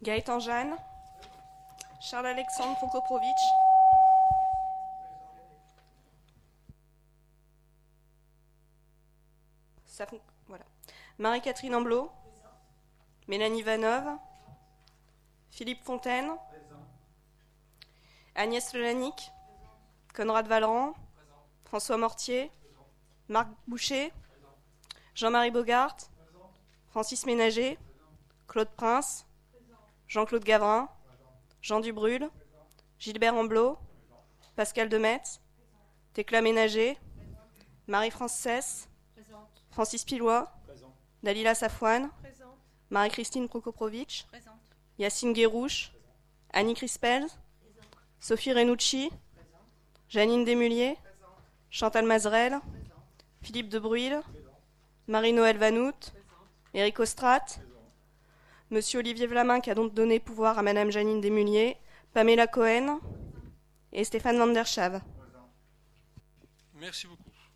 Gaëtan Jeanne, Charles-Alexandre Prokoprovitch, voilà. Marie-Catherine Amblot, Mélanie Vanov, Philippe Fontaine, Agnès Lelanic, Conrad Valran, François Mortier, Marc Boucher, Jean-Marie Bogart, Francis Ménager, Claude Prince, Jean-Claude Gavrin, Jean Dubrul, Gilbert Amblot, Pascal Demetz, Thécla Ménager, Marie-France Cesse, Francis Pilois, Dalila Safouane, Marie-Christine Prokoprovitch, Yacine Guérouche, Annie Crispel, Sophie Renucci, Janine Desmulliers, Chantal Mazerel, Philippe de Bruyne, Marie-Noël Vanout, Éric Ostrat, Monsieur Olivier Vlamin qui a donc donné pouvoir à Madame Janine Desmulliers, Pamela Cohen et Stéphane Van der Schaaf. Merci beaucoup.